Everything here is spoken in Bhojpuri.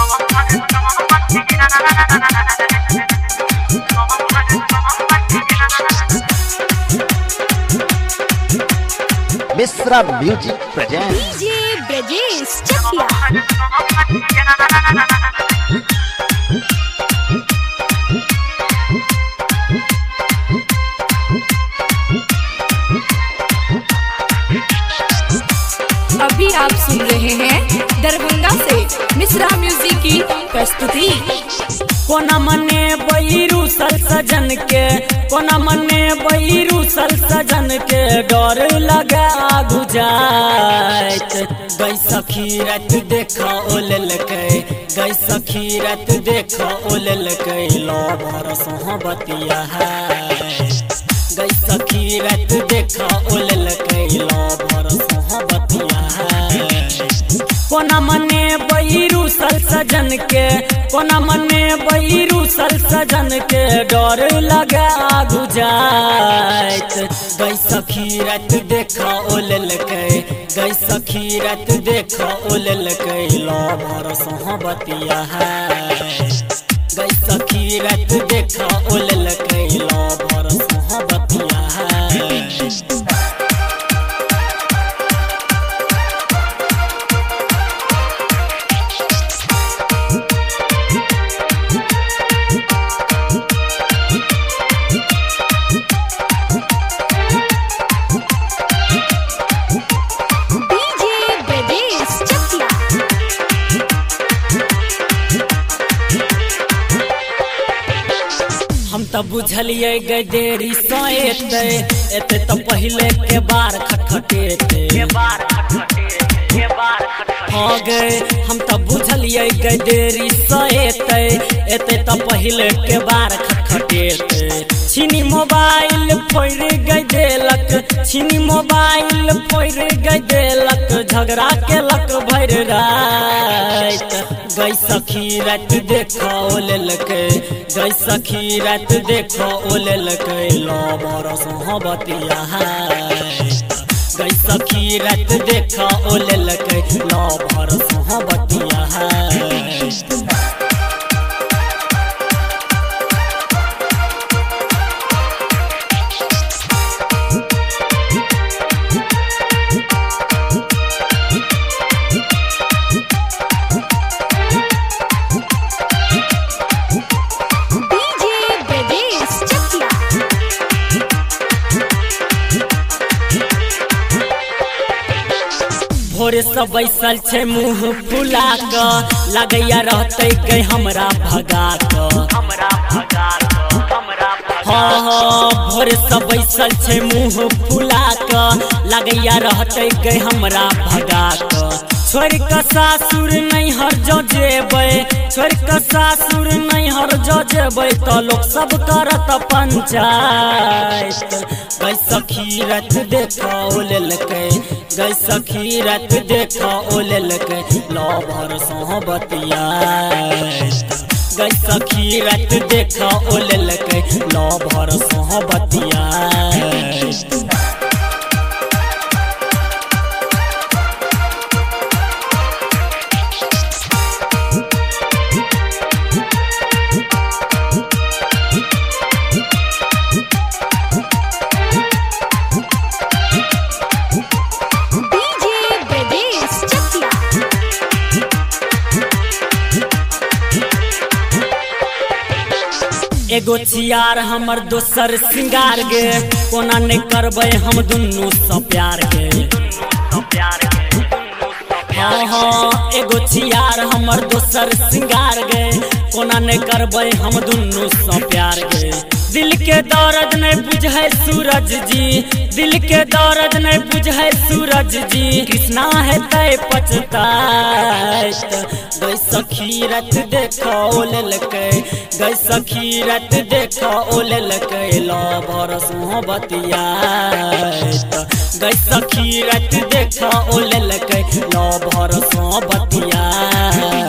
Mishra music present DJ Brajesh Chakia. अभी आप सुन रहे हैं दरभंगा से मिश्रा म्यूजिक की प्रस्तुति। कोना मने बैरू सल सजन के, कोना मने बैरू सल सजन के, डर लगा गुजाइत गई सखी रात देखा ओलल के, गई सखी रात देखा ओलल के, लो भरस बतिया है गई सखी रात देखा ओलल के, लो भरस बतिया है। कोना मने बैरू सल सजन के, कोना मने बैरू सल सजन के, डर लगा गुजाइत गई सखी रात देखा ओलल के, गई सखी रात देखा ओलल के, लो भरस बतिया है गई सखी रात देखा ओलल के, लो भरस बतिया है। हम तो बुझलिए गए देरी सोएते, एते तो पहले के बार खटखटेते हो गए। हम तो बुझलिए गए देरी सोएते, एते तो पहले के बार खटखटेते। छीनी मोबाइल फोड़ गई देलक, छीनी मोबाइल फोड़ गई देलक, झगड़ा के लक भर रात गई सखी रात देखा ओलल के, गई सखी रात देखा ओलल के, लो बरस बतिया है गई सखी रात देखा ओलल के, लो बरस बतिया है। भोरे सब बैसल छे मुँह फुला क, लगैया रहते गई हमरा भगा क। हाँ हाँ भोरे सब बैसल छे मुँह फुला क, लगैया रहते गई हमरा भगा क। छोड़ क सासुर नहीं हर जो जेबै, छोड़ क सासुर नहीं हर जो जेबै, तो लोग सब करत पंचायत गई सखी रात देखा ओलल के, गई सखी रात देखा ओलल के, लो भरस बतिया गई सखी रात देखा ओलल के, लो भरस बतिया। एगो छियार हमर दोसर सिंगार गे, कोना नहीं करबै हम दुनू सँ प्यार गे। हाँ हाँ एगो छियार हमर दोसर सिंगार गे, कोना नहीं करबै हम दुनू सँ प्यार गे। दिल के दर्द नहीं बुझे सूरज जी, दिल के दर्द नहीं बुझे सूरज जी, कृष्णा है तय पछताइत गई सखी रात देखा ओलल के, गई सखी रात देखा ओलल के, लो भरस बतिया गई सखी रात देखा ओलल के, लो भरस बतिया।